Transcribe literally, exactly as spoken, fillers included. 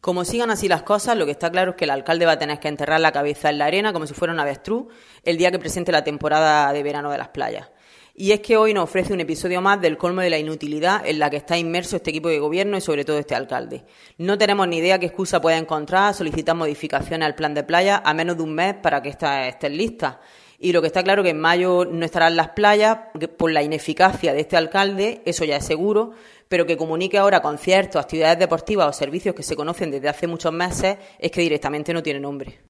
Como sigan así las cosas, lo que está claro es que el alcalde va a tener que enterrar la cabeza en la arena como si fuera un avestruz el día que presente la temporada de verano de las playas. Y es que hoy nos ofrece un episodio más del colmo de la inutilidad en la que está inmerso este equipo de gobierno y sobre todo este alcalde. No tenemos ni idea qué excusa puede encontrar a solicitar modificaciones al plan de playa a menos de un mes para que estas estén listas. Y lo que está claro es que en mayo no estarán las playas por la ineficacia de este alcalde, eso ya es seguro, pero que comunique ahora conciertos, actividades deportivas o servicios que se conocen desde hace muchos meses es que directamente no tiene nombre.